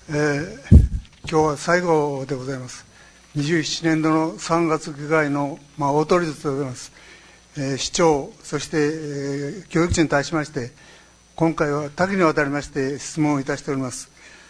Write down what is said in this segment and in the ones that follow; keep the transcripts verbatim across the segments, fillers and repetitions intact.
えー、今日は最後でございます。にじゅうななねんどのさんがつ議会の、まあ、大取りでございます。えー、市長、そして、えー、教育庁に対しまして、今回は多岐にわたりまして質問をいたしております。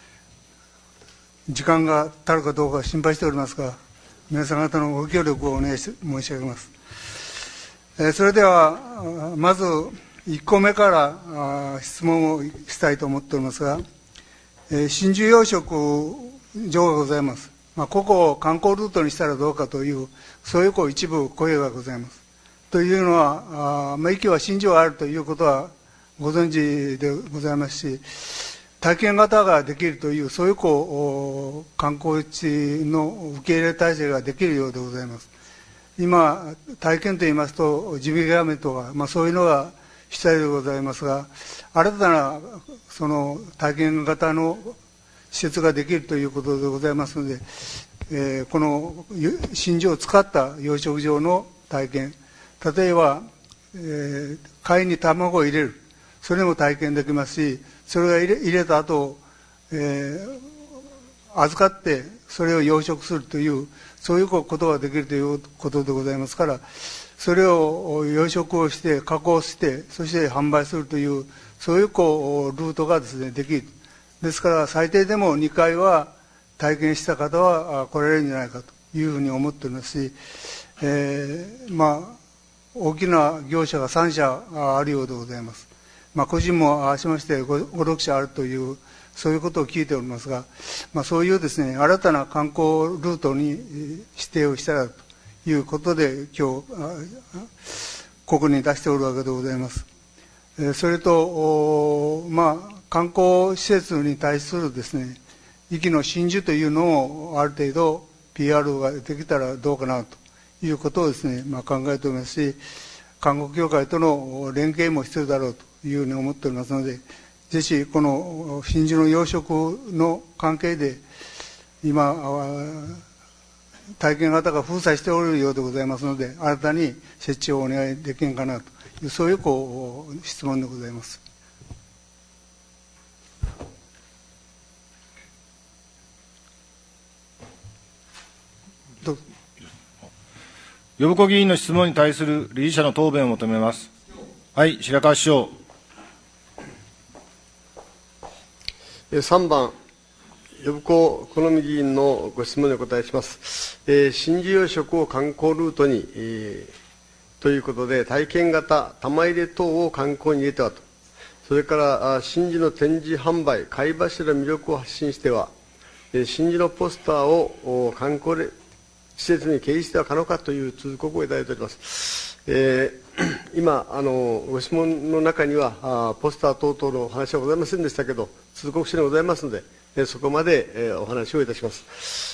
時間が足るかどうか心配しておりますが、皆さん方のご協力をお願いし申し上げます。えー、それでは、まずいっこめからあ質問をしたいと思っておりますが、えー、真珠養殖場がございます。まあ、ここを観光ルートにしたらどうかという、そういうこう一部声がございます。というのは、あまあ、息は真珠があるということはご存知でございますし、体験型ができるという、そういうこう観光地の受け入れ体制ができるようでございます。今、体験といいますと、地引き網とか、まあ、そういうのが主体でございますが、新たなその体験型の施設ができるということでございますので、えー、この真珠を使った養殖場の体験、例えば、えー、貝に卵を入れる、それも体験できますし、それが入れ入れた後、えー、預かってそれを養殖するという、そういうことができるということでございますから、それを養殖をして加工してそして販売するという、そういうこうルートがですねできる。ですから最低でもにかいは体験した方は来られるんじゃないかというふうに思っておりますし、えー、まあ大きな業者がさんしゃあるようでございます。まあ、個人も合わせましてご、ろくしゃあるという、そういうことを聞いておりますが、まあ、そういうですね、新たな観光ルートに指定をしたらということで、今日、ここに出しておるわけでございます。それと、まあ、観光施設に対するですね、壱岐の真珠というのをある程度 ピーアール ができたらどうかなということをですね、まあ、考えておりますし、観光協会との連携も必要だろうというふうに思っておりますので、ぜひこの真珠の養殖の関係で、今、体験型が封鎖しておるようでございますので、新たに設置をお願いできんかなという、そういうこう質問でございます。 どうぞ。呼子議員の質問に対する理事者の答弁を求めます。はい、白川市長。 さんばん、呼子好美議員のご質問にお答えします。えー、真珠養殖を観光ルートに、えー、ということで、体験型、玉入れ等を観光に入れてはと、それから真珠の展示販売、貝柱の魅力を発信しては、えー、真珠のポスターを観光で施設に掲示しては可能かという通告をいただいております。えー、今あの、ご質問の中にはあ、ポスター等々のお話はございませんでしたけど、通告書でございますので、えー、そこまで、えー、お話をいたします。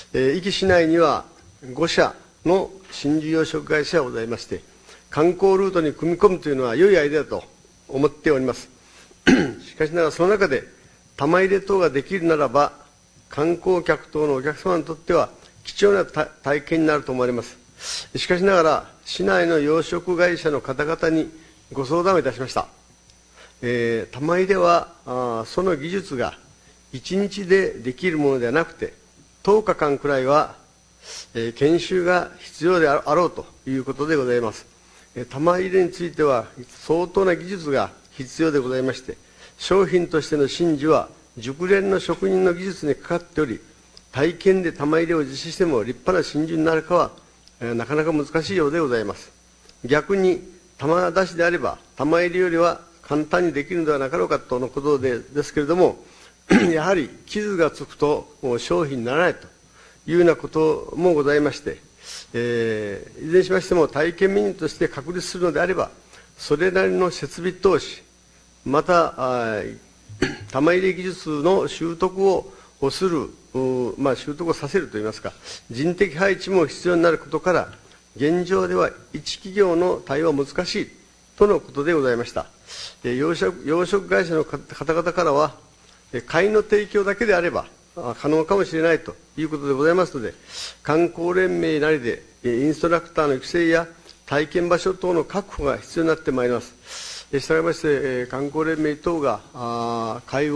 えー、壱岐市内にはごしゃの真珠養殖会社がございまして、観光ルートに組み込むというのは良いアイデアだと思っております。しかしながら、その中で玉入れ等ができるならば、観光客等のお客様にとっては、貴重な体験になると思われます。しかしながら、市内の養殖会社の方々にご相談をいたしました。えー、玉入れはあその技術がいちにちでできるものではなくて、とおかかんくらいは、えー、研修が必要であろうということでございます。えー、玉入れについては相当な技術が必要でございまして、商品としての真珠は熟練の職人の技術にかかっており、体験で玉入れを実施しても立派な真珠になるかは、えー、なかなか難しいようでございます。逆に玉出しであれば玉入れよりは簡単にできるのではなかろうかとのことでですけれども、やはり傷がつくともう商品にならないというようなこともございまして、えー、いずれにしましても体験メニューとして確立するのであれば、それなりの設備投資、また玉入れ技術の習得をする、まあ、習得をさせるといいますか、人的配置も必要になることから、現状では一企業の対応は難しいとのことでございました。養殖、養殖会社の方々からは、貝の提供だけであれば可能かもしれないということでございますので、観光連盟なりでインストラクターの育成や体験場所等の確保が必要になってまいります。したがいまして、観光連盟等が貝を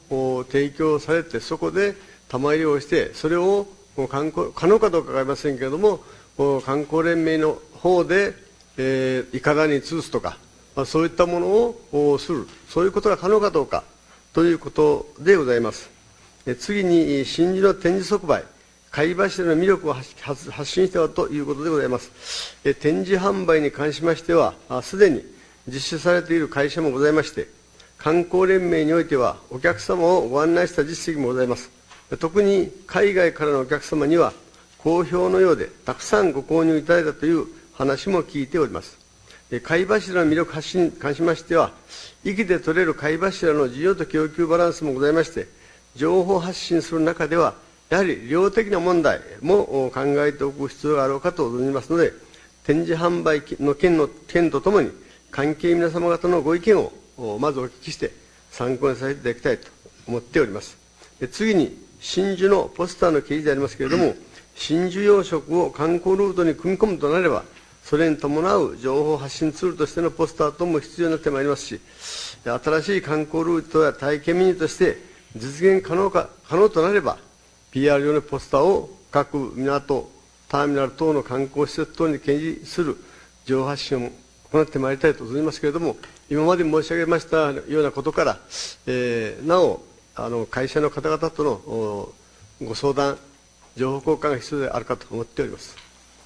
提供されて、そこで玉入れをして、それを観光可能かどうかわかりませんけれども、観光連盟の方で、えー、いかだに移すとか、まあ、そういったものをする、そういうことが可能かどうかということでございます。え次に、真珠の展示即売、貝柱の魅力を発信してはということでございます。え展示販売に関しましては、すでに実施されている会社もございまして、観光連盟においては、お客様をご案内した実績もございます。特に海外からのお客様には、好評のようで、たくさんご購入いただいたという話も聞いております。貝柱の魅力発信に関しましては、壱岐で取れる貝柱の需要と供給バランスもございまして、情報発信する中では、やはり量的な問題も考えておく必要があろうかと存じますので、展示販売の件の件とともに、関係皆様方のご意見をまずお聞きして、参考にさせていただきたいと思っております。次に、真珠のポスターの掲示でありますけれども、真珠養殖を観光ルートに組み込むとなれば、それに伴う情報発信ツールとしてのポスター等も必要になってまいりますし、新しい観光ルートや体験メニューとして実現可能か可能となれば、ピーアール 用のポスターを各港、ターミナル等の観光施設等に掲示する情報発信を行ってまいりたいと存じますけれども、今まで申し上げましたようなことから、えー、なおあの会社の方々とのご相談、情報交換が必要であるかと思っております。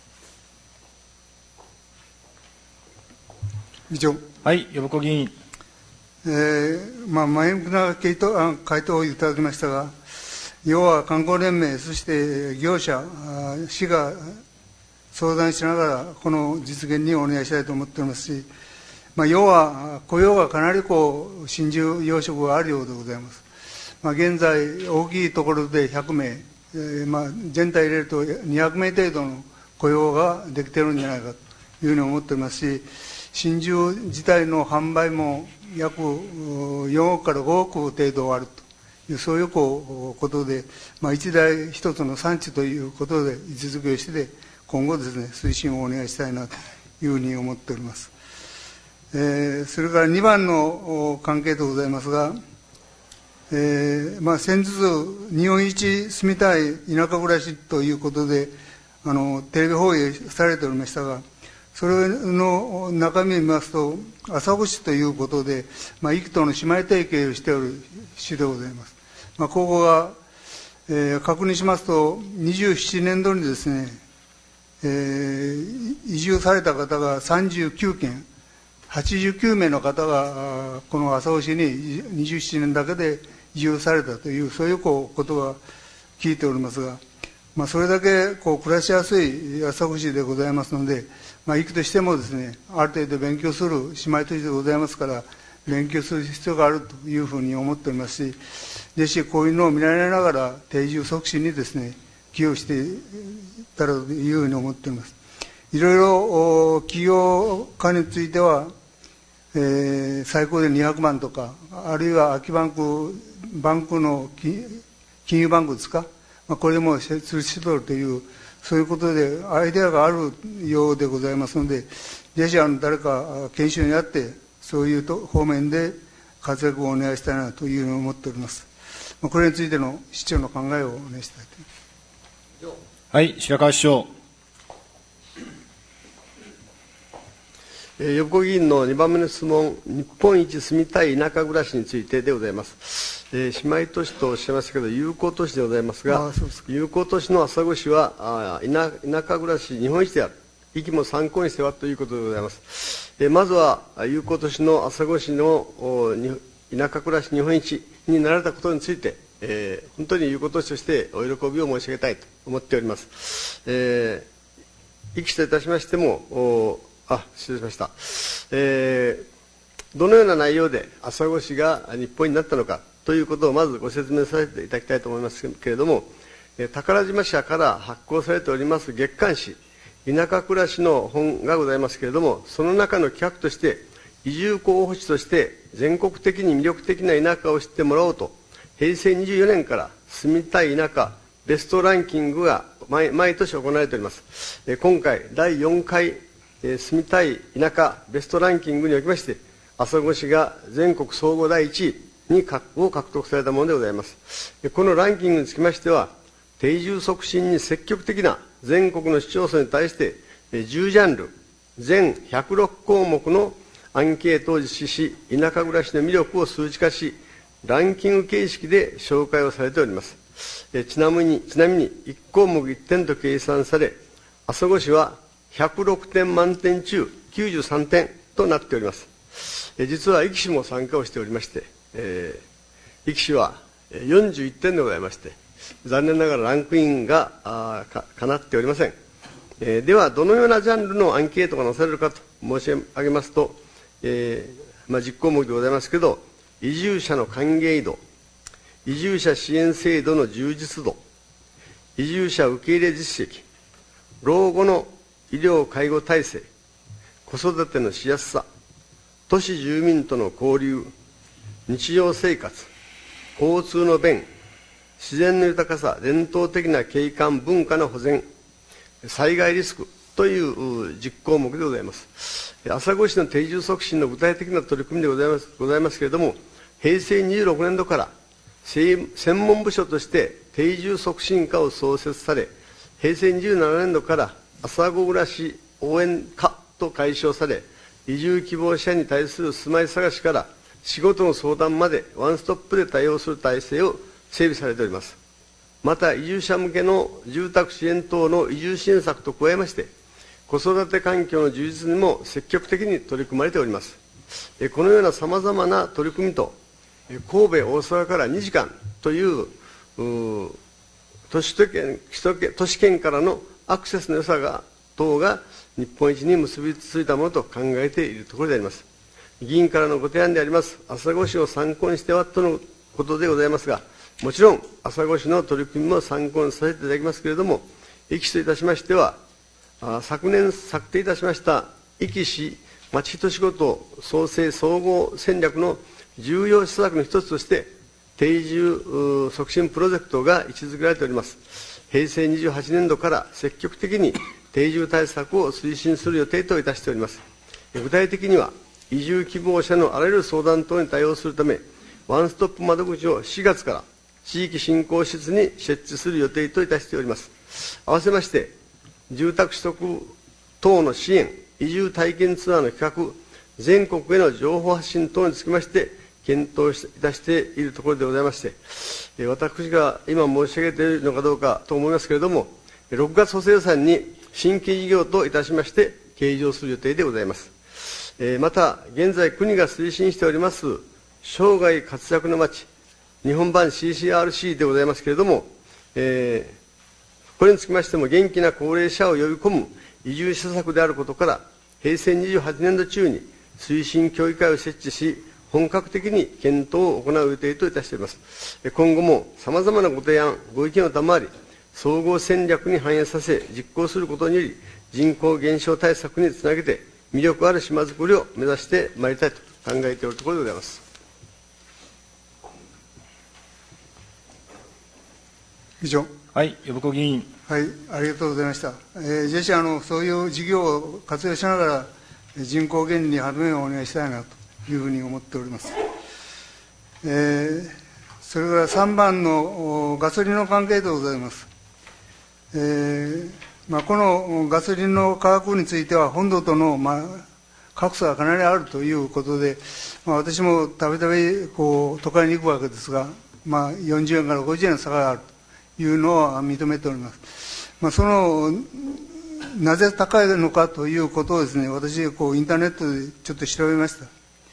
議長。 はい、呼子議員。 えーまあ、前向きな回答、回答をいただきましたが、要は観光連盟、そして業者、市が相談しながら、この実現にお願いしたいと思っておりますし、まあ、要は雇用がかなりこう真珠養殖があるようでございます。まあ、現在、大きいところでひゃくめい、えーまあ、全体入れるとにひゃくめい程度の雇用ができているんじゃないかというふうに思っておりますし、真珠自体の販売も約よんおくからごおく程度あるという、そういうことで、まあ、一台一つの産地ということで位置づけをして、今後ですね、推進をお願いしたいなというふうに思っております。えー、それからにばんの関係でございますが、えーまあ、先日、日本一住みたい田舎暮らしということで、あのテレビ放映されておりましたが、それの中身を見ますと、朝来市ということで、まあ、壱岐との姉妹提携をしておる市でございます。まあ、ここが、えー、確認しますと、にじゅうななねん度にですね、えー、移住された方がさんじゅうきゅうけん、はちじゅうきゅうめいの方が、この朝来市ににじゅうななねんだけで移住されたという、そういうことが聞いておりますが、まあ、それだけこう暮らしやすい朝来市でございますので、まあ、行くとしてもですね、ある程度勉強する姉妹都市でございますから、勉強する必要があるというふうに思っておりますし、ぜひこういうのを見られながら、定住促進にですね、寄与していったらというふうに思っております。いろいろ企業家については、えー、最高でにひゃくまんとか、あるいは空きバンク、バンクの金融バンクですか、まあ、これでも設立しておるという、そういうことでアイデアがあるようでございますので、ぜひあの誰か研修にあって、そういうと方面で活躍をお願いしたいなというふうに思っております。まあ、これについての市長の考えをお願いしたいと思います。 はい、白川市長。 呼子議員のにばんめの質問、日本一住みたい田舎暮らしについてでございます。えー、姉妹都市とおっしゃいましたけど、友好都市でございますが、友好都市の朝来市はあ田、田舎暮らし日本一である、壱岐も参考にしてはということでございます。えー、まずは、友好都市の朝来市の田舎暮らし日本一になられたことについて、えー、本当に友好都市としてお喜びを申し上げたいと思っております。えー、壱岐といたしましても、あ、失礼しました。えー、どのような内容で朝来市が日本になったのかということをまずご説明させていただきたいと思いますけれども、宝島社から発行されております月刊誌、田舎暮らしの本がございますけれども、その中の企画として、移住候補地として全国的に魅力的な田舎を知ってもらおうと、へいせいにじゅうよねんから住みたい田舎ベストランキングが 毎, 毎年行われております。今回、だいよんかい住みたい田舎ベストランキングにおきまして、朝来市が全国総合だいいちい、 にを獲得されたものでございます。このランキングにつきましては、定住促進に積極的な全国の市町村に対して、じゅうジャンル、全ひゃくろくこうもくのアンケートを実施し、田舎暮らしの魅力を数値化し、ランキング形式で紹介をされております。ちなみに、ちなみにいちこうもくいってんと計算され、朝来市はひゃくろくてん満点中きゅうじゅうさんてんとなっております。実は壱岐市も参加をしておりまして、えー、壱岐市はよんじゅういってんでございまして、残念ながらランクインがあかかなっておりません。えー、では、どのようなジャンルのアンケートがなされるかと申し上げますと、えーまあ、じゅっこうもくでございますけど、移住者の歓迎度、移住者支援制度の充実度、移住者受け入れ実績、老後の医療介護体制、子育てのしやすさ、都市住民との交流、日常生活、交通の便、自然の豊かさ、伝統的な景観文化の保全、災害リスクというじゅっこうもくでございます。朝来市の定住促進の具体的な取り組みでございますございますけれども、平成にじゅうろくねんどから専門部署として定住促進課を創設され、平成にじゅうななねんどから朝来暮らし応援課と改称され、移住希望者に対する住まい探しから仕事の相談までワンストップで対応する体制を整備されております。また、移住者向けの住宅支援等の移住支援策と加えまして、子育て環境の充実にも積極的に取り組まれております。このようなさまざまな取り組みと、神戸、大阪からにじかんという、う都市圏都市圏からのアクセスの良さが等が日本一に結びついたものと考えているところであります。議員からのご提案であります朝来市を参考にしてはとのことでございますが、もちろん朝来市の取り組みも参考にさせていただきますけれども、壱岐市といたしましては、昨年策定いたしました壱岐市まちひとしごと創生総合戦略の重要施策の一つとして、定住促進プロジェクトが位置づけられております。平成にじゅうはちねんどから積極的に定住対策を推進する予定といたしております。具体的には、移住希望者のあらゆる相談等に対応するため、ワンストップ窓口をしがつから地域振興施設に設置する予定といたしております。合わせまして、住宅取得等の支援、移住体験ツアーの企画、全国への情報発信等につきまして、検討いたしているところでございまして、私が今申し上げているのかどうかと思いますけれども、ろくがつ補正予算に新規事業といたしまして、計上する予定でございます。また、現在、国が推進しております、生涯活躍の街、日本版 シーシーアールシー でございますけれども、えー、これにつきましても、元気な高齢者を呼び込む移住施策であることから、平成にじゅうはちねんど中に推進協議会を設置し、本格的に検討を行う予定といたしております。今後もさまざまなご提案、ご意見を賜り、総合戦略に反映させ、実行することにより、人口減少対策につなげて、魅力ある島づくりを目指してまいりたいと考えておるところでございます。 以上。 はい、呼子議員。 はい、ありがとうございました。えー、ぜひあのそういう事業を活用しながら、人口減に歯止めをお願いしたいなというふうに思っております。えー、それからさんばんのガソリンの関係でございます。えーまあ、このガソリンの価格については、本土との、まあ、格差がかなりあるということで、まあ、私もたびたびこう都会に行くわけですが、まあ、よんじゅうえんからごじゅうえんの差があるというのは認めております。まあ、そのなぜ高いのかということをですね、私こうインターネットでちょっと調べました。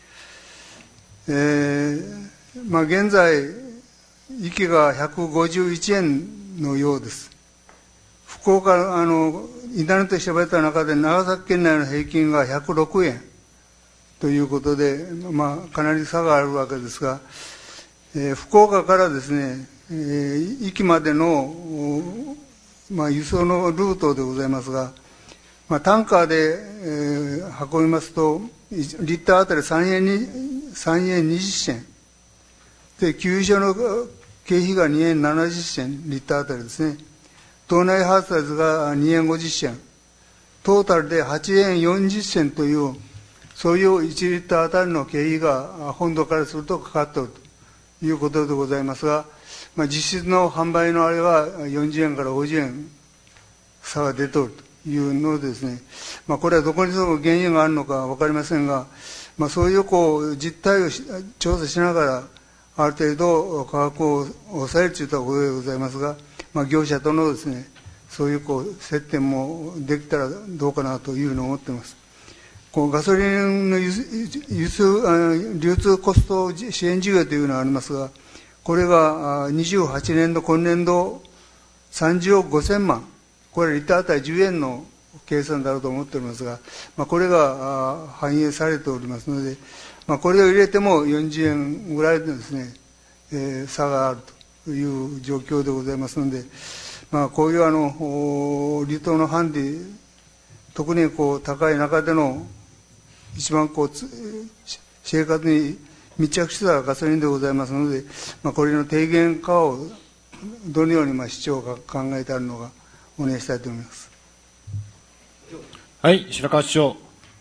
えーまあ、現在、壱岐がひゃくごじゅういちえんのようです。福岡、あのインターネットで調べた中で、長崎県内の平均がひゃくろくえんということで、まあ、かなり差があるわけですが、えー、福岡からですね、えー、壱岐までの、まあ、輸送のルートでございますが、まあ、タンカーで、えー、運びますと、リッターあたりさんえんに、さんえんにじゅっせんで、給油所の経費がにえんななじゅっせん、リッターあたりですね。島内発達がにえんごじゅっせん、トータルではちえんよんじゅっせんという、そういういちリッターあたりの経費が本土からするとかかっておるいうことでございますが、まあ、実質の販売のあれはよんじゅうえんからごじゅうえん差が出ておるというのでですね、まあ、これはどこにその原因があるのか分かりませんが、まあ、そういうこう実態を調査しながら、ある程度価格を抑えるといったことでございますが、まあ、業者とのですね、そういうこう接点もできたらどうかなというふうに思っています。こうガソリンの輸出流通コスト支援事業というのがありますが、これがにじゅうはちねんど、今年度さんじゅうおくごせんまん、これリッターあたりじゅうえんの計算だろうと思っておりますが、まあ、これが反映されておりますので、まあ、これを入れてもよんじゅうえんぐらいのですね、えー、差があるという状況でございますので、まあ、こういうあの離島のハンディ、特にこう高い中での一番こう生活に密着したガソリンでございますので、まあ、これの低減化をどのようにまあ市長が考えてあるのかお願いしたいと思います。 はい、白川市長。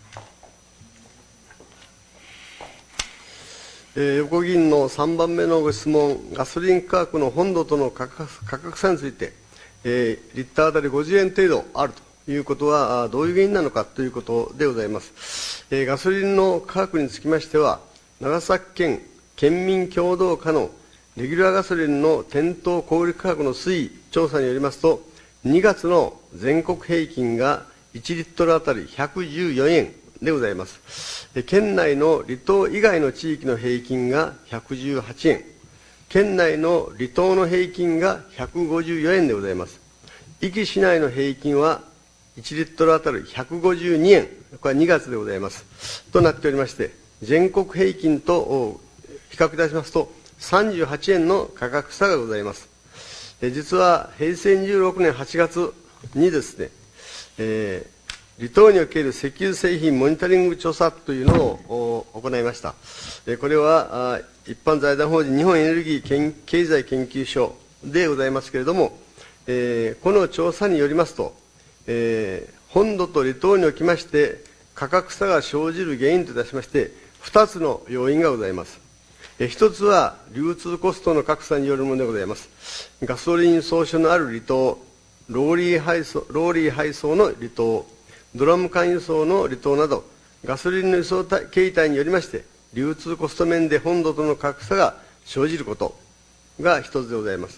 えー、横議員のさんばんめのご質問、ガソリン価格の本土との価格、価格差について、えー、リッターあたりごじゅうえん程度あるということは、どういう原因なのかということでございます。えー、ガソリンの価格につきましては、長崎県県民共同課のレギュラーガソリンの店頭小売価格の推移調査によりますと、にがつの全国平均がいちリットルあたりひゃくじゅうよんえんでございます。県内の離島以外の地域の平均がひゃくじゅうはちえん、県内の離島の平均がひゃくごじゅうよえんでございます。壱岐市内の平均はいちリットルあたりひゃくごじゅうにえん、これはにがつでございます。となっておりまして、全国平均と比較いたしますと、さんじゅうはちえんの価格差がございます。実は平成にじゅうろくねんはちがつにですね、えー、離島における石油製品モニタリング調査というのを行いました。これは一般財団法人日本エネルギー経済研究所でございますけれども、えー、この調査によりますと、えー、本土と離島におきまして価格差が生じる原因といたしましてふたつの要因がございます。一つは流通コストの格差によるものでございます。ガソリン送所のある離島、ローリー配送、ローリー配送の離島、ドラム缶輸送の離島など、ガソリンの輸送形態によりまして、流通コスト面で本土との格差が生じることが一つでございます。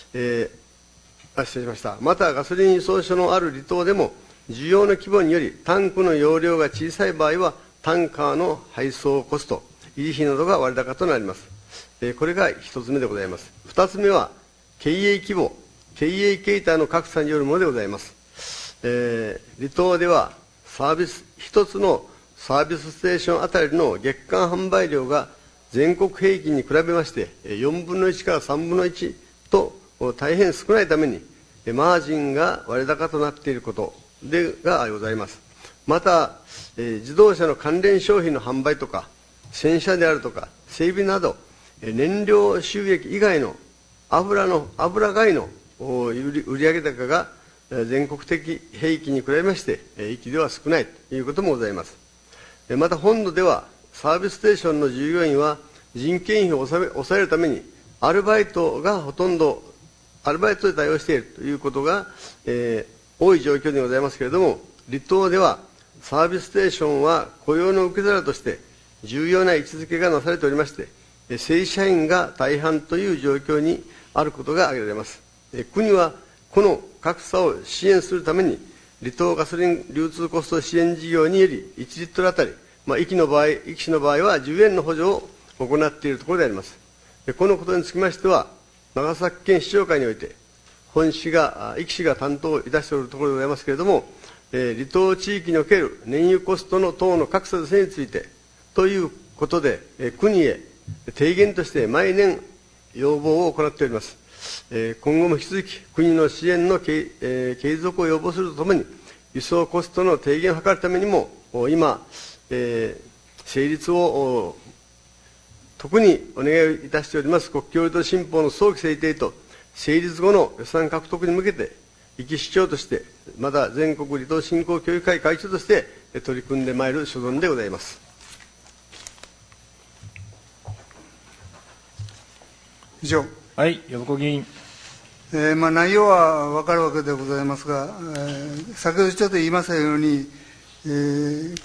えー、あ失礼しました。また、ガソリン輸送所のある離島でも、需要の規模により、タンクの容量が小さい場合は、タンカーの配送コスト、維持費などが割高となります。えー、これが一つ目でございます。二つ目は、経営規模、経営形態の格差によるものでございます。えー、離島では、サービス、一つのサービスステーションあたりの月間販売量が全国平均に比べまして、よんぶんのいちからさんぶんのいちと大変少ないために、マージンが割高となっていることでがございます。また、えー、自動車の関連商品の販売とか、洗車であるとか、整備など、燃料収益以外の油の、油外の売上高が全国的平均に比べまして、壱岐では少ないということもございます。また本土では、サービスステーションの従業員は人件費を抑え抑えるために、アルバイトがほとんど、アルバイトで対応しているということが、えー、多い状況でございますけれども、離島ではサービスステーションは雇用の受け皿として、重要な位置づけがなされておりまして、正社員が大半という状況にあることが挙げられます。国はこの格差を支援するために、離島ガソリン流通コスト支援事業により、いちリットルあたり、まあ、壱岐の場合、壱岐市の場合はじゅうえんの補助を行っているところであります。このことにつきましては、長崎県市長会において、本市が、壱岐市が担当いたしておるところでございますけれども、離島地域における燃油コストの等の格差是正について、ということで、国へ提言として毎年要望を行っております。今後も引き続き国の支援の継続を要望するとともに、輸送コストの低減を図るためにも、今、成立を特にお願いいたしております国境離島新法の早期制定と成立後の予算獲得に向けて、壱岐市長として、また全国離島振興協議会会長として取り組んでまいる所存でございます。 以上。 はい、呼子議員。 えーまあ、内容は分かるわけでございますが、えー、先ほどちょっと言いましたように、えー、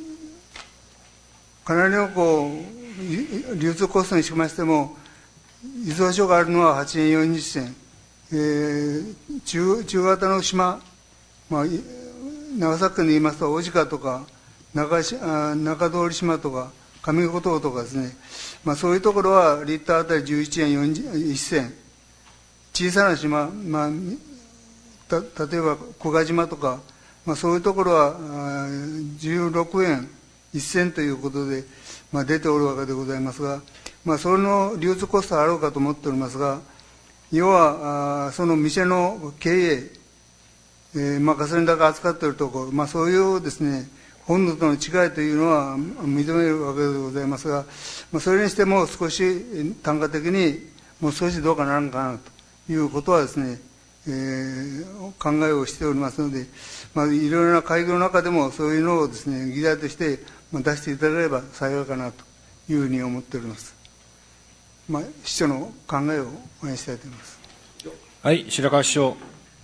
かなりのこう流通コストにしましても、輸送所があるのははちえんよんじゅっせん、えー、中, 中型の島、まあ、長崎県で言いますと、小鹿とか中しあ中通島とか、上五島とかですね、まあ、そういうところはリッターあたりじゅういちえんよんじゅっせん、小さな島、まあ、た例えば古賀島とか、まあ、そういうところはじゅうろくえんいっせんということで、まあ、出ておるわけでございますが、まあ、その流通コストはあろうかと思っておりますが、要はその店の経営、えーまあ、ガソリン高扱っているところ、まあ、そういうですね、本土との違いというのは認めるわけでございますが、まあ、それにしても少し単価的にもう少しどうかならんかなということはですね、えー、考えをしておりますので、まあ、いろいろな会議の中でもそういうのをですね、議題として出していただければ幸いかなというふうに思っております。まあ、市長の考えをお願いしたいと思います。 はい、白川市長。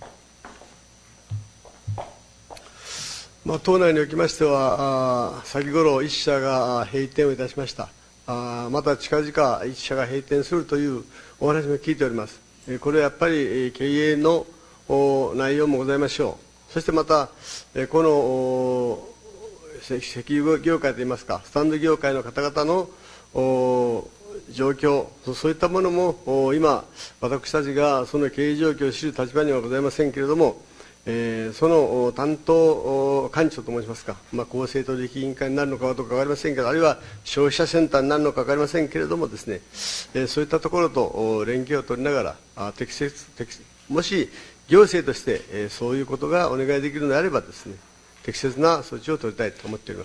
まあ、党内におきましては、あ先頃、一社が閉店をいたしました。あまた近々、一社が閉店するというお話も聞いております。これはやっぱり経営の内容もございましょう。そしてまた、この石油業界といいますか、スタンド業界の方々の状況、そういったものも今、私たちがその経営状況を知る立場にはございませんけれども、えー、その担当幹事長と申しますか、まあ、公正取引委員会になるのかどうか分かりませんけど、あるいは消費者センターになるのか分かりませんけれどもですね、えー、そういったところと連携を取りながら、あ適切適もし行政として、えー、そういうことがお願いできるのであればですね、適切な措置を取りたいと思っております。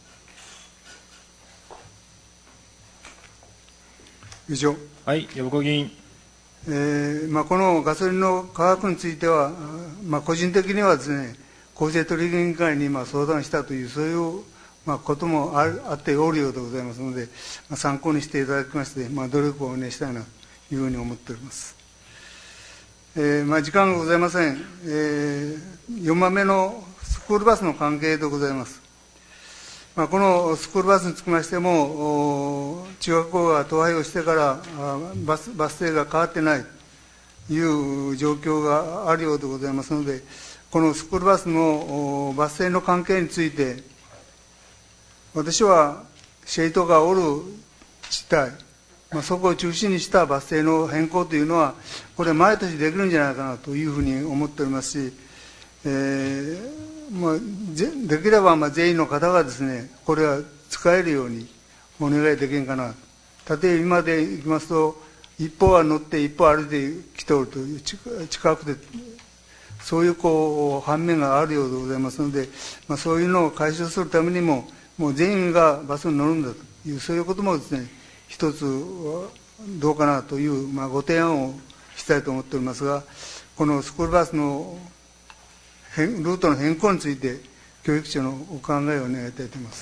以上。 はい、呼子議員。 えーまあ、このガソリンの価格については、まあ、個人的にはですね、公正取引委員会にまあ相談したという、そういうまあことも あ, あっておるようでございますので、まあ、参考にしていただきまして、まあ、努力をお願いしたいなというふうに思っております。えーまあ、時間がございません、えー、よんばんめのスクールバスの関係でございます。まあ、このスクールバスにつきましても、中学校が統廃をしてからバス、バス停が変わってないという状況があるようでございますので、このスクールバスのバス停の関係について、私はシェイトがおる地帯、まあ、そこを中心にしたバス停の変更というのは、これ、毎年できるんじゃないかなというふうに思っておりますし、えーまあ、できればまあ全員の方がですね、これは使えるようにお願いできんかな。例えば今でいきますと、一方は乗って一方歩いてきておるという近くで、そういうこう反面があるようでございますので、まあ、そういうのを解消するためにも、もう全員がバスに乗るんだという、そういうこともですね、一つどうかなという、まあ、ご提案をしたいと思っておりますが、このスクールバスのルートの変更について、教育長のお考えを願いたいと思います。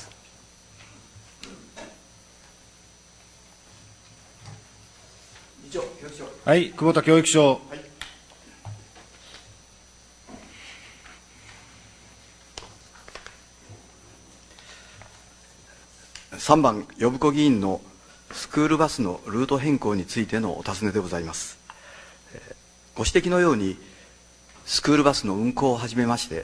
以上、教育長。 はい、久保田教育長。はい、 さんばん、呼子議員のスクールバスのルート変更についてのお尋ねでございます。ご指摘のように、スクールバスの運行をはじめまして、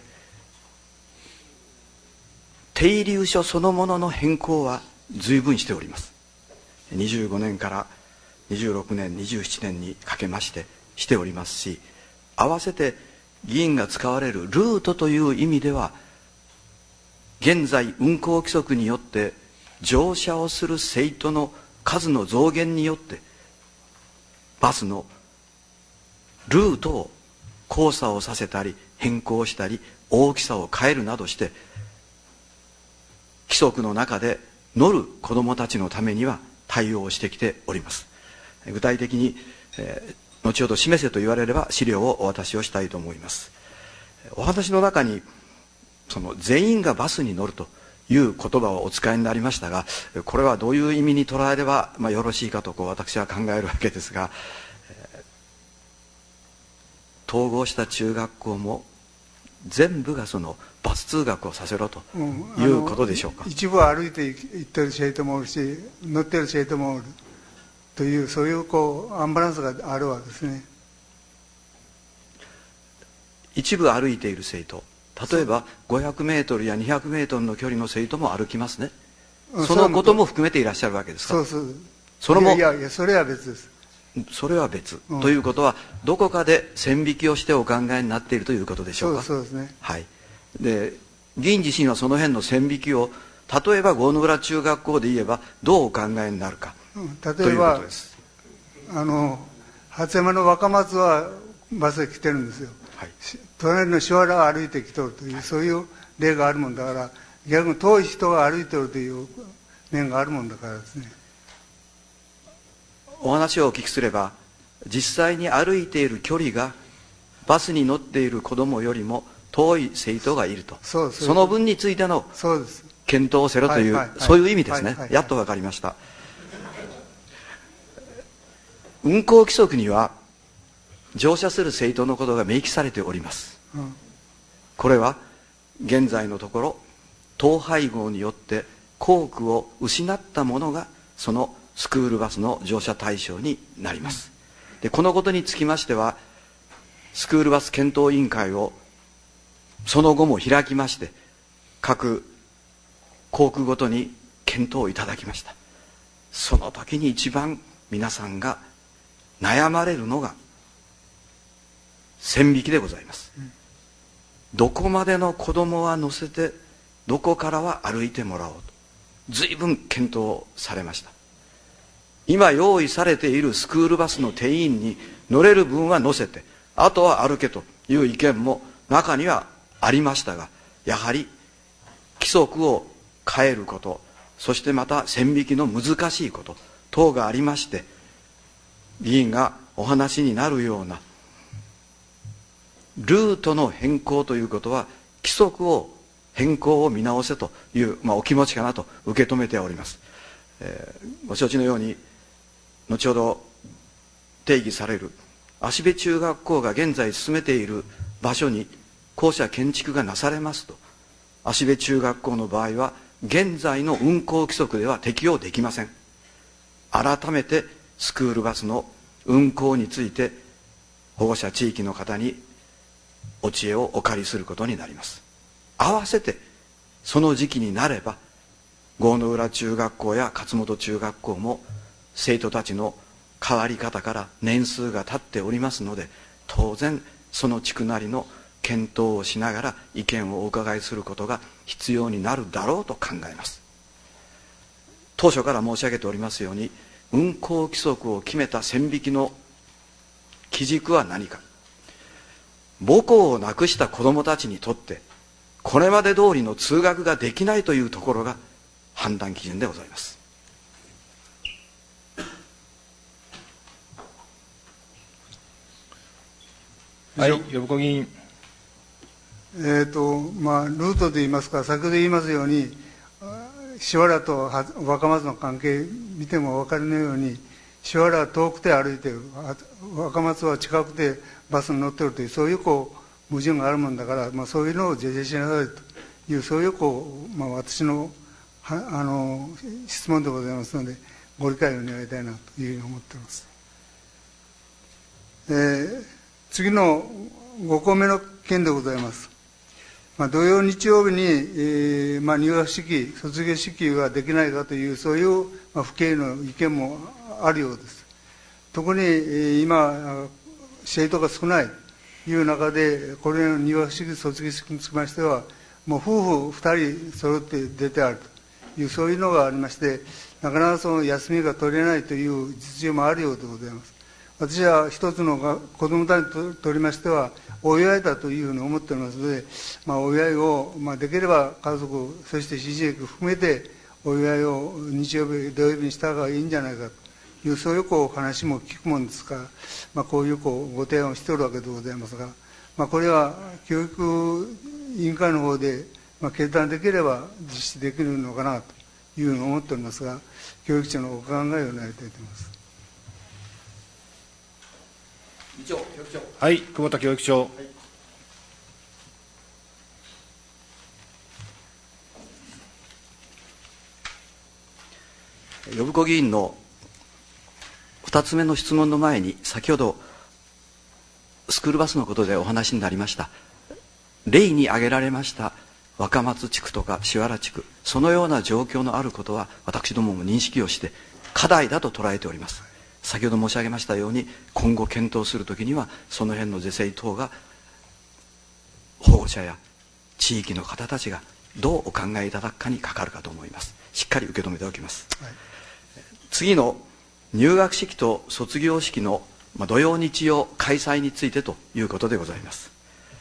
停留所そのものの変更は随分しております。にじゅうごねんからにじゅうろくねん、にじゅうななねんにかけましてしておりますし、合わせて議員が使われるルートという意味では、現在運行規則によって乗車をする生徒の数の増減によってバスのルートを交差をさせたり変更したり大きさを変えるなどして規則の中で乗る子どもたちのためには対応してきております。具体的に、えー、後ほど示せと言われれば資料をお渡しをしたいと思います。お話の中にその全員がバスに乗るという言葉をお使いになりましたが、これはどういう意味に捉えれば、まあ、よろしいかとこう私は考えるわけですが、統合した中学校も全部がそのバス通学をさせろということでしょうか。 うん、一部は歩いて行ってる生徒もおるし、乗ってる生徒もおるという、そういうこうアンバランスがあるわけですね。 一部歩いている生徒、例えばごひゃくメートルやにひゃくメートルの距離の生徒も歩きますね。そのことも含めていらっしゃるわけですか。 そうそう。 それも、 いやいや、それは別です。 それは別、 うん、 ということは、どこかで線引きをしてお考えになっているということでしょうか。 そうですね。 はい。で、議員自身はその辺の線引きを、例えば郷野浦中学校で言えば、どうお考えになるか、 うん、例えばということです。 あの、初山の若松はバスで来てるんですよ。はい、隣の塩原は歩いてきとるという、はい、そういう例があるもんだから、逆に遠い人が歩いてるという面があるもんだからですね。 お話をお聞きすれば、実際に歩いている距離がバスに乗っている子供よりも遠い生徒がいると、 そうそう、 その分についての検討をせろという、そういう意味ですね。やっと分かりました。運行規則には乗車する生徒のことが明記されております、うん、これは現在のところ統廃合によって校区を失った者がそのスクールバスの乗車対象になります。で、このことにつきましては、スクールバス検討委員会をその後も開きまして、各校区ごとに検討をいただきました。その時に一番皆さんが悩まれるのが線引きでございます。うん、どこまでの子供は乗せて、どこからは歩いてもらおうと、随分検討されました。今用意されているスクールバスの定員に乗れる分は乗せて、あとは歩けという意見も中にはありましたが、やはり規則を変えること、そしてまた線引きの難しいこと等がありまして、議員がお話になるようなルートの変更ということは、規則を変更を見直せという、まあ、お気持ちかなと受け止めております。えー、ご承知のように、後ほど定義される芦部中学校が現在進めている場所に校舎建築がなされますと、芦部中学校の場合は現在の運行規則では適用できません。改めてスクールバスの運行について保護者地域の方にお知恵をお借りすることになります。合わせてその時期になれば、郷野浦中学校や勝本中学校も生徒たちの変わり方から年数が経っておりますので、当然その地区なりの検討をしながら意見をお伺いすることが必要になるだろうと考えます。当初から申し上げておりますように、運行規則を決めた線引きの基軸は何か。母校をなくした子どもたちにとってこれまで通りの通学ができないというところが判断基準でございます。 はい、呼子議員。 えっとまあ、ルートといいますか、先ほど言いますように、塩原と若松の関係見ても分かるように、塩原は遠くて歩いている、若松は近くてバスに乗っているという、そういうこう矛盾があるもんだから、まあ、そういうのを是正しなさいという、そういうこう、まあ、私のあの質問でございますので、ご理解を願いたいなというふうに思っています。えー、次のご項目の件でございます。まあ、土曜日曜日に、えーまあ、入学式、卒業式ができないかという、そういう、まあ、府警の意見もあるようです。特に、えー、今、生徒が少ないという中で、これの入学式、卒業式につきましては、もう夫婦ふたり揃って出てあるという、そういうのがありまして、なかなかその休みが取れないという実情もあるようでございます。私は一つの子どもたちにとりましては、お祝いだというふうに思っておりますので、まあ、お祝いを、まあ、できれば家族、そして支持役含めて、お祝いを日曜日、土曜日にした方がいいんじゃないかという、そういうこう話も聞くもんですから、まあ、こういうこうご提案をしておるわけでございますが、まあ、これは教育委員会の方でまあ、決断できれば実施できるのかなというふうに思っておりますが、教育長のお考えを願いたいと思います。 議長、教育長。 はい、久保田教育長。はい、 呼子議員のふたつめの質問の前に、先ほどスクールバスのことでお話になりました。例に挙げられました若松地区とか檜原地区、そのような状況のあることは私どもも認識をして課題だと捉えております。先ほど申し上げましたように、今後検討するときにはその辺の是正等が保護者や地域の方たちがどうお考えいただくかにかかるかと思います。しっかり受け止めておきます。はい、次の入学式と卒業式の土曜日曜開催についてということでございます。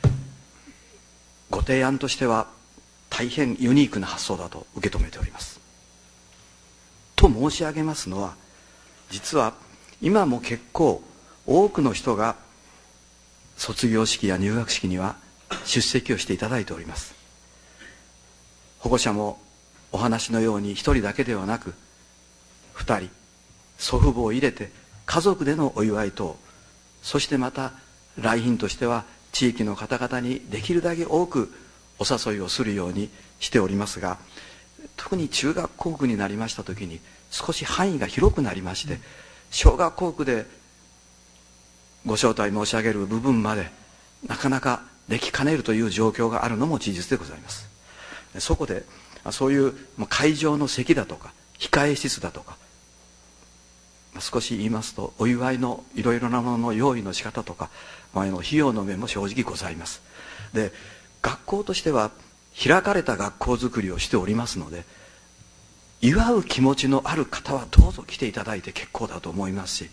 ご提案としては大変ユニークな発想だと受け止めております。と申し上げますのは、実は今も結構多くの人が卒業式や入学式には出席をしていただいております。保護者もお話のように一人だけではなく二人、祖父母を入れて家族でのお祝い等、そしてまた来賓としては地域の方々にできるだけ多くお誘いをするようにしておりますが、特に中学校区になりました時に少し範囲が広くなりまして、小学校区でご招待申し上げる部分までなかなかできかねるという状況があるのも事実でございます。そこでそういう会場の席だとか控え室だとか、少し言いますとお祝いのいろいろなものの用意の仕方とか、まあ、費用の面も正直ございます。で、学校としては開かれた学校づくりをしておりますので、祝う気持ちのある方はどうぞ来ていただいて結構だと思いますし、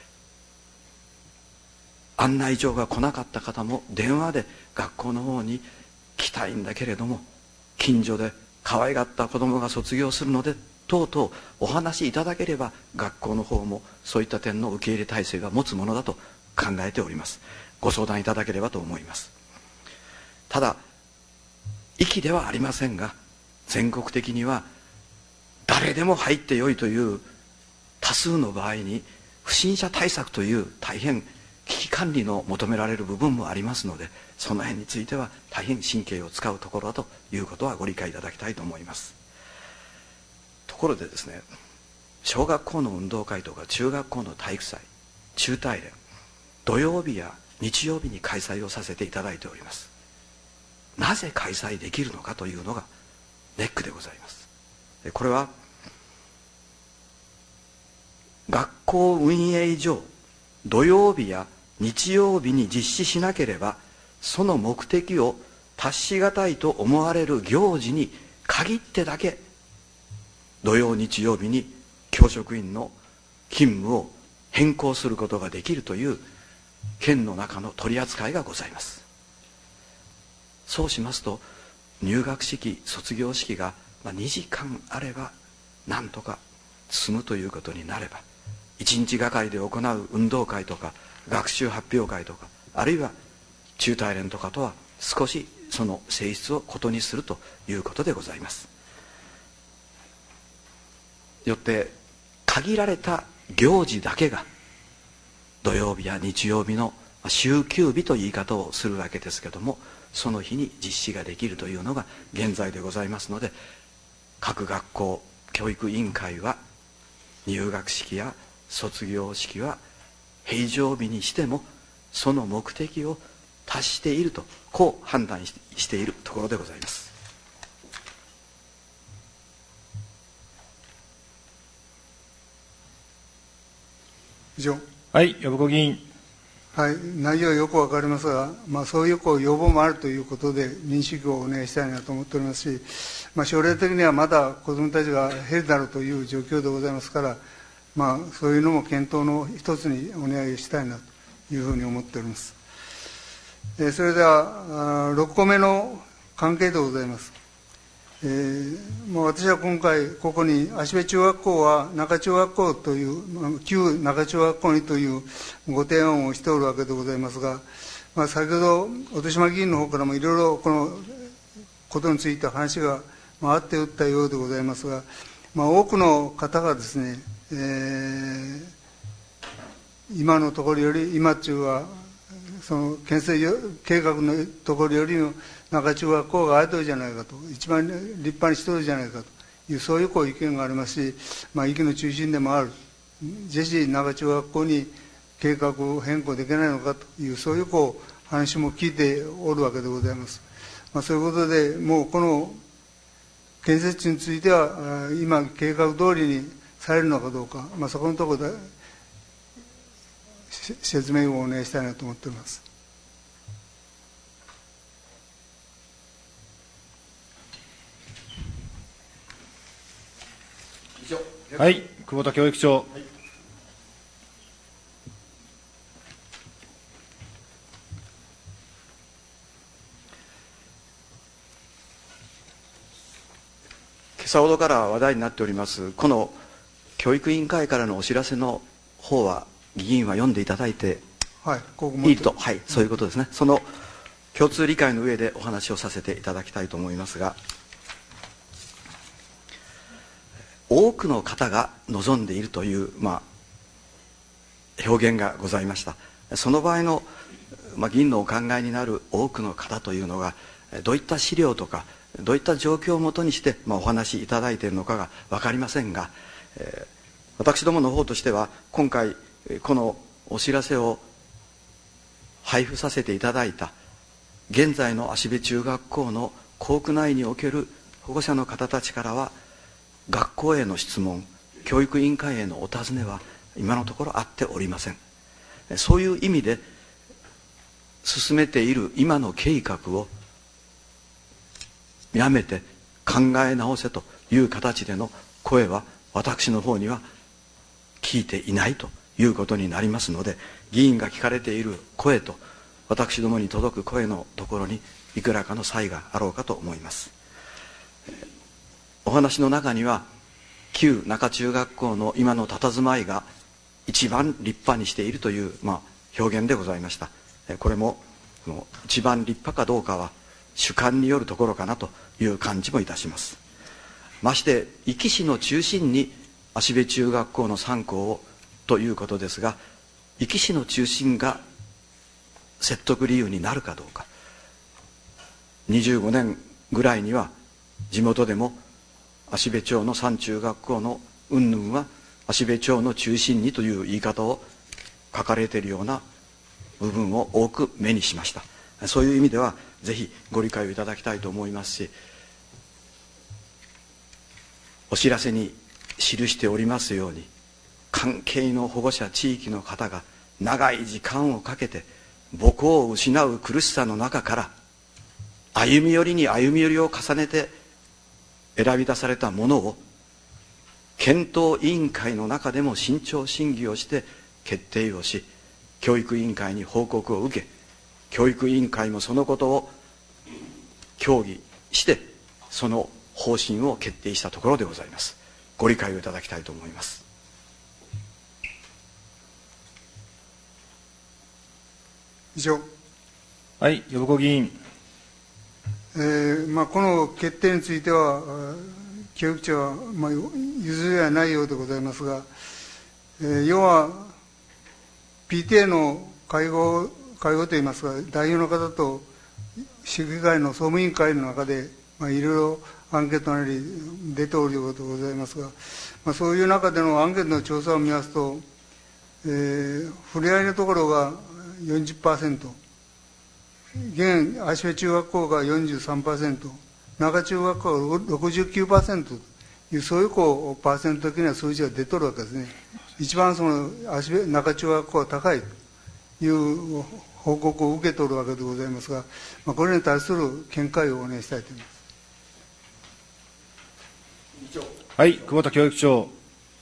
案内状が来なかった方も電話で学校の方に来たいんだけれども、近所で可愛がった子供が卒業するので等々お話しいただければ、学校の方もそういった点の受け入れ体制が持つものだと考えております。ご相談いただければと思います。ただ粋ではありませんが、全国的には誰でも入ってよいという多数の場合に不審者対策という大変危機管理の求められる部分もありますので、その辺については大変神経を使うところだということはご理解いただきたいと思います。ところでですね、小学校の運動会とか中学校の体育祭、中体連、土曜日や日曜日に開催をさせていただいております。なぜ開催できるのかというのがネックでございます。これは学校運営上、土曜日や日曜日に実施しなければその目的を達しがたいと思われる行事に限ってだけ土曜日曜日に教職員の勤務を変更することができるという県の中の取り扱いがございます。そうしますと、入学式卒業式がにじかんあればなんとか済むということになれば、いちにちがかりで行う運動会とか学習発表会とか、あるいは中体連とかとは少しその性質を異にするということでございます。よって限られた行事だけが土曜日や日曜日の週休日という言い方をするわけですけども、その日に実施ができるというのが現在でございますので、各学校教育委員会は入学式や卒業式は平常日にしてもその目的を達していると、こう判断しているところでございます。 以上。 はい、呼子議員。 はい、内容はよくわかりますが、まあ、そういうこう要望もあるということで認識をお願いしたいなと思っておりますし、まあ、将来的にはまだ子どもたちが減るだろうという状況でございますから、まあ、そういうのも検討の一つにお願いしたいなというふうに思っております。えー、それではろっこめの関係でございます。えー、もう私は今回ここに芦部中学校は中中学校という旧中中学校にというご提案をしておるわけでございますが、まあ、先ほど音島議員の方からもいろいろこのことについて話が回って打ったようでございますが、まあ、多くの方がですね、えー、今のところより、今中は、その建設計画のところよりも中中学校が空いてるじゃないかと、一番立派にしてるじゃないかという、そういうこう意見がありますし、まあ、意見の中心でもある、ぜひ中中学校に計画変更できないのかという、そういうこう話も聞いておるわけでございます。まあ、そういうことで、もうこの建設地については、今、計画通りにされるのかどうか、まあ、そこのところで説明をお願いしたいなと思っております。 はい、久保田教育長。はい、 今朝ほどから話題になっておりますこの教育委員会からのお知らせの方は議員は読んでいただいていいと、はい、そういうことですね。その共通理解の上でお話をさせていただきたいと思いますが、多くの方が望んでいるという、まあ、表現がございました。その場合の、まあ、議員のお考えになる多くの方というのがどういった資料とかどういった状況をもとにして、まあ、お話しいただいているのかが分かりませんが、えー、私どもの方としては今回このお知らせを配布させていただいた現在の芦部中学校の校区内における保護者の方たちからは学校への質問、教育委員会へのお尋ねは今のところあっておりません。そういう意味で進めている今の計画をやめて考え直せという形での声は私の方には聞いていないということになりますので、議員が聞かれている声と私どもに届く声のところにいくらかの差異があろうかと思います。お話の中には旧中中学校の今の佇まいが一番立派にしているという、まあ、表現でございました。これも一番立派かどうかは主観によるところかなという感じもいたします。まして壱岐市の中心に芦部中学校のさん校をということですが、壱岐市の中心が説得理由になるかどうか。にじゅうごねんぐらいには地元でも芦部町の三中学校の云々は芦部町の中心にという言い方を書かれているような部分を多く目にしました。そういう意味ではぜひご理解をいただきたいと思いますし、お知らせに記しておりますように、関係の保護者地域の方が長い時間をかけて母校を失う苦しさの中から歩み寄りに歩み寄りを重ねて選び出されたものを検討委員会の中でも慎重審議をして決定をし、教育委員会に報告を受け、教育委員会もそのことを協議してその方針を決定したところでございます。ご理解をいただきたいと思います。 以上。 はい、呼子議員。 えーまあ、この決定については教育長は、まあ、譲りはないようでございますが、えー、要は ピーティーエー の会合会合といいますか、代表の方と市議会の総務委員会の中で、まあ、いろいろアンケートなり出ておるようでございますが、まあ、そういう中でのアンケートの調査を見ますと、えー、触れ合いのところが よんじゅっパーセント、現芦部中学校が よんじゅうさんパーセント、中中学校が ろくじゅうきゅうパーセントという、そういうこうパーセント的な数字が出とるわけですね。一番その芦部中中学校は高いという報告を受け取るわけでございますが、まあ、これに対する見解をお願いしたいと思います。 はい、久保田教育長。はい、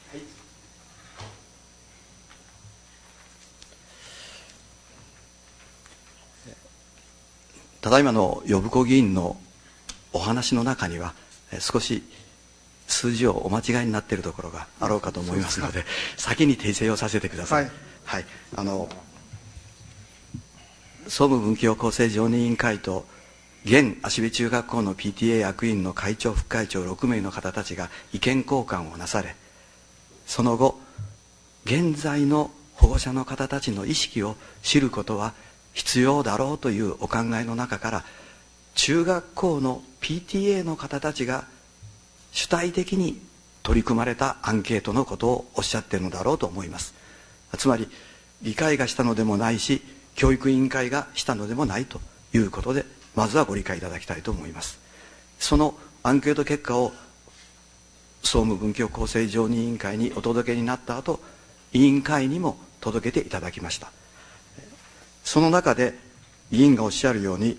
ただいまの呼子議員のお話の中には少し数字をお間違いになっているところがあろうかと思いますので、先に訂正をさせてください。はい、はい、あの総務文教構成常任委員会と現芦部中学校の ピーティーエー 役員の会長副会長ろくめいの方たちが意見交換をなされ、その後現在の保護者の方たちの意識を知ることは必要だろうというお考えの中から、中学校の ピーティーエー の方たちが主体的に取り組まれたアンケートのことをおっしゃっているのだろうと思います。つまり議会がしたのでもないし、教育委員会がしたのでもないということで、まずはご理解いただきたいと思います。そのアンケート結果を総務文教構成常任委員会にお届けになった後、委員会にも届けていただきました。その中で委員がおっしゃるように、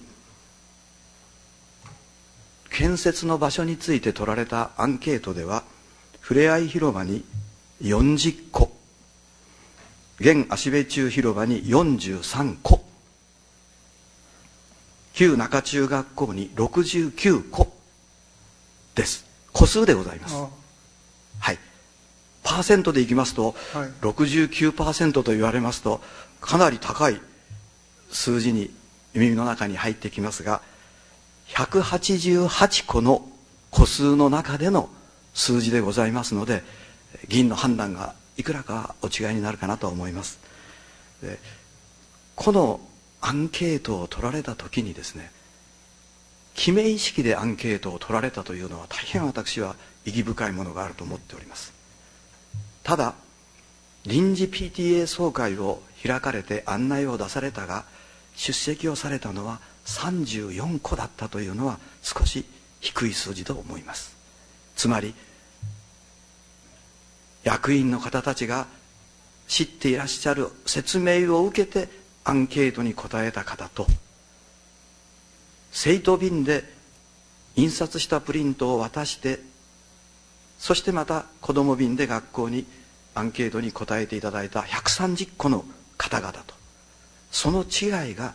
建設の場所について取られたアンケートでは、ふれあい広場によんじゅっこ、現芦部中広場によんじゅうさんこ、旧中中学校にろくじゅうきゅうこです。個数でございます。はい。パーセントでいきますと、はい、ろくじゅうきゅうパーセント と言われますと、かなり高い数字に耳の中に入ってきますが、ひゃくはちじゅうはちこの個数の中での数字でございますので、議員の判断がいくらかお違いになるかなと思います。で、このアンケートを取られた時にですね、記名意識でアンケートを取られたというのは大変私は意義深いものがあると思っております。ただ、臨時 ピーティーエー 総会を開かれて案内を出されたが、出席をされたのはさんじゅうよんこだったというのは少し低い数字と思います。つまり役員の方たちが知っていらっしゃる説明を受けてアンケートに答えた方と、生徒便で印刷したプリントを渡して、そしてまた子ども便で学校にアンケートに答えていただいたひゃくさんじゅっこの方々と、その違いが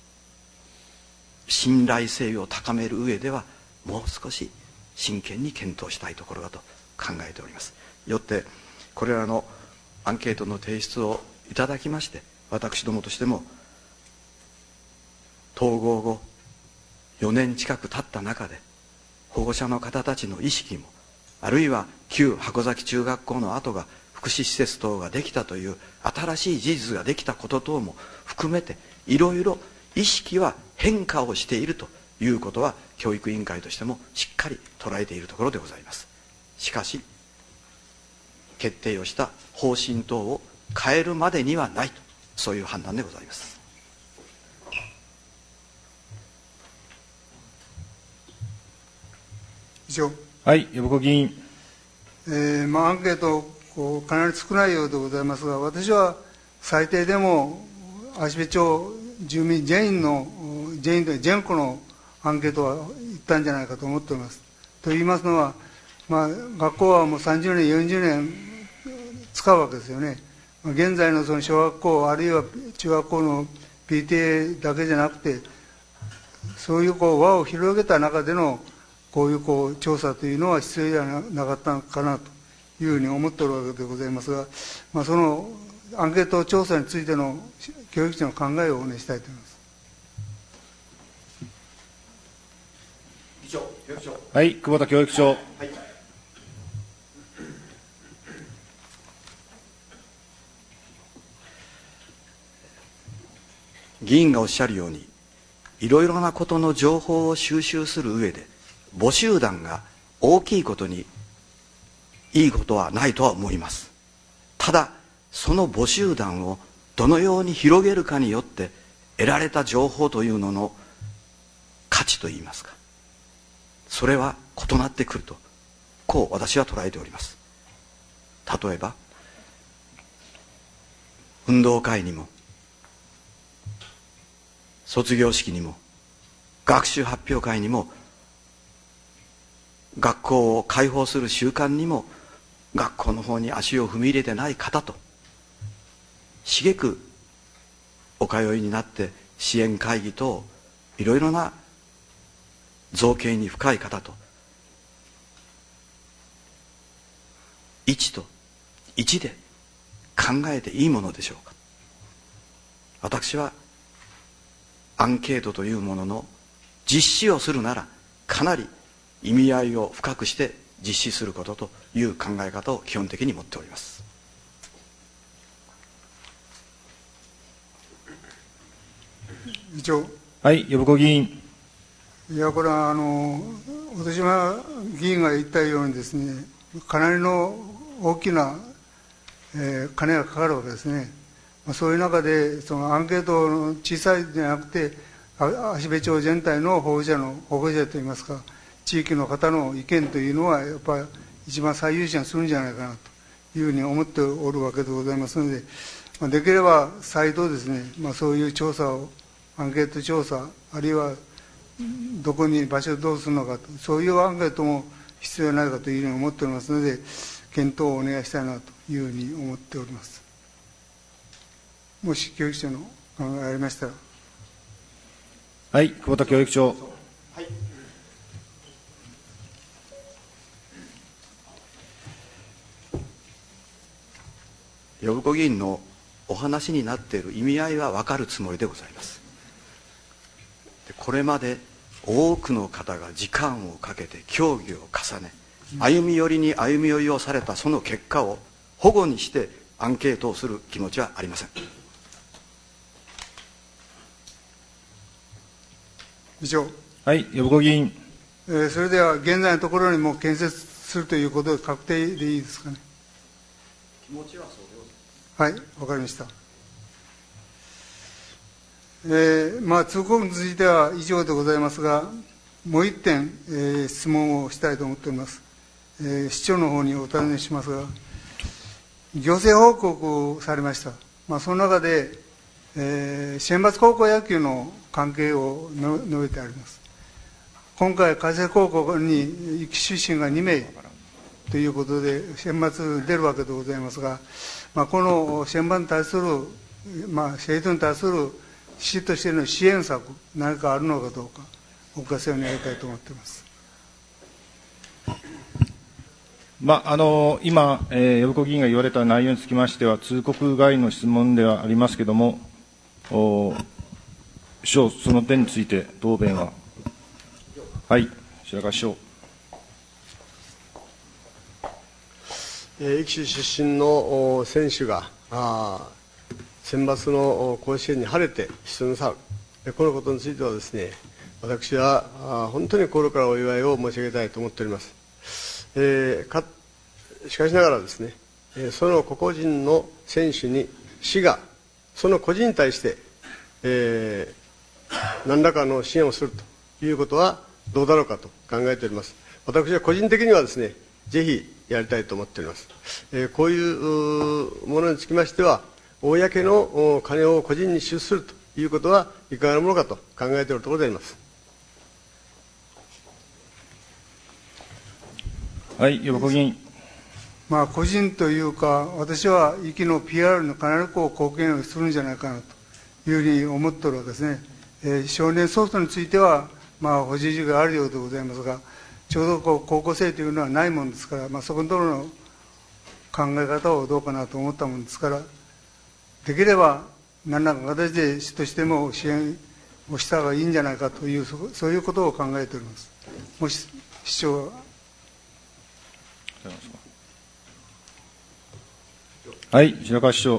信頼性を高める上ではもう少し真剣に検討したいところだと考えております。よってこれらのアンケートの提出をいただきまして、私どもとしても統合後よねん近く経った中で、保護者の方たちの意識も、あるいは旧箱崎中学校の後が福祉施設等ができたという新しい事実ができたこと等も含めて、いろいろ意識は変化をしているということは教育委員会としてもしっかり捉えているところでございます。しかし決定をした方針等を変えるまでにはないと、そういう判断でございます。 以上。 はい、呼子議員。 えーまあ、アンケートこうかなり少ないようでございますが、私は最低でも芦部町住民全員の全員で全戸のアンケートはいったんじゃないかと思っております。と言いますのは、まあ、学校はもうさんじゅうねんよんじゅうねん使うわけですよね。現在のその小学校あるいは中学校の ピーティーエー だけじゃなくて、そういうこう輪を広げた中でのこういうこう調査というのは必要ではなかったのかなというふうに思っておるわけでございますが、まあ、そのアンケート調査についての教育庁の考えをお願いしたいと思います。 議長、教育長。 はい、久保田教育長。はい、 議員がおっしゃるように、いろいろなことの情報を収集する上で母集団が大きいことにいいことはないとは思います。ただその母集団をどのように広げるかによって得られた情報というのの価値といいますか、それは異なってくると、こう私は捉えております。例えば運動会にも卒業式にも学習発表会にも学校を開放する習慣にも学校の方に足を踏み入れてない方と、しげくお通いになって支援会議といろいろな造形に深い方と、一と一で考えていいものでしょうか。私はアンケートというものの実施をするならかなり意味合いを深くして実施することという考え方を基本的に持っております。 議長。 はい、呼子議員。 いや、これはあの小手島議員が言ったようにですね、かなりの大きな、えー、金がかかるわけですね。まあ、そういう中で、そのアンケートの小さいじゃなくて、芦部町全体の保護者の保護者といいますか、地域の方の意見というのは、やっぱり一番最優先するんじゃないかなというふうに思っておるわけでございますので、まあ、できれば再度ですね、まあ、そういう調査を、アンケート調査、あるいはどこに場所をどうするのかと、そういうアンケートも必要ないかというふうに思っておりますので、検討をお願いしたいなというふうに思っております。もし教育長の考えありましたら。 はい、久保田教育長。 はい、呼子議員のお話になっている意味合いは分かるつもりでございます。でこれまで多くの方が時間をかけて協議を重ね、歩み寄りに歩み寄りをされたその結果を保護にしてアンケートをする気持ちはありません。 以上。 はい、呼子議員。 えー、それでは現在のところにもう建設するということで確定でいいですかね。 気持ちはそうでございます。 はい、わかりました。えーまあ、通告については以上でございますが、もう一点、えー、質問をしたいと思っております。えー、市長の方にお尋ねしますが、行政報告をされました。まあ、その中で、えー、選抜高校野球の関係を述べてあります。今回、開成高校に壱岐出身がに名ということで、選抜出るわけでございますが、まあ、この選抜に対する、まあ、生徒に対する市としての支援策、何かあるのかどうか、お聞かせを願いたいと思っています。 まあ、あの今、えー、呼子議員が言われた内容につきましては、通告外の質問ではありますけれども、お市長、その点について答弁は。はい、白川市長。 壱岐市出身の選手が、あ選抜の甲子園に晴れて出場なさる、このことについてはですね、私はあ本当に心からお祝いを申し上げたいと思っております。えー、かしかしながらですね、その個々人の選手に市がその個人に対して、えー、何らかの支援をするということはどうだろうかと考えております。私は個人的にはですね、ぜひやりたいと思っております。えー、こういうものにつきましては、公の金を個人に支出するということはいかがなものかと考えているところであります。 はい、呼子議員。 まあ、個人というか、私は壱岐の ピーアール のかなりこう貢献をするんじゃないかなというふうに思っておるわけですね。えー、少年ソフトについては、まあ、補充授業があるようでございますが、ちょうどこう高校生というのはないものですから、まあ、そこのところの考え方をどうかなと思ったものですから、できれば何らかの形で市としても支援をした方がいいんじゃないかという、そういうことを考えております。もし市長が。 はい、白川市長。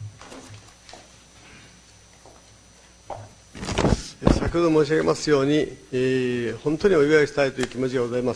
先ほど申し上げますように、えー、本当にお祝いしたいという気持ちがございます。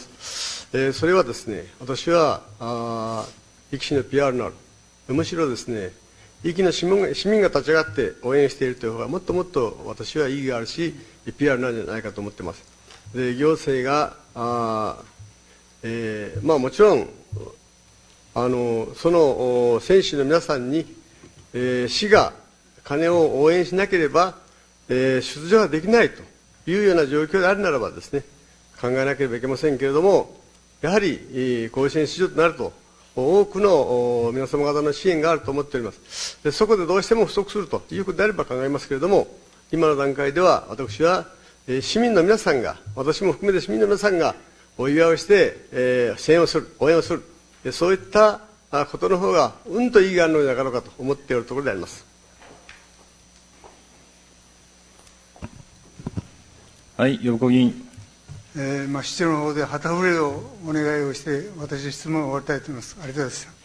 えー、それはですね、私は、壱岐市の ピーアール のある、むしろですね、壱岐の市民が市民が立ち上がって応援しているという方がもっともっと私は意義があるし、ピーアール なんじゃないかと思っています。で、行政が、あえー、まあもちろん、あのその選手の皆さんに、えー、市が金を応援しなければ、えー、出場ができないというような状況であるならばですね、考えなければいけませんけれども、やはり、えー、甲子園出場となると、多くの皆様方の支援があると思っております。でそこでどうしても不足するということであれば考えますけれども、今の段階では私は、えー、市民の皆さんが、私も含めて市民の皆さんがお祝いをして、えー、支援をする、応援をする、そういったことの方がうんと意義があるのではなかろうかと思っているところであります。 はい、呼子議員。 えーまあ、市長の方で旗振りをお願いをして、私、質問を終わりたいと思います。ありがとうございました。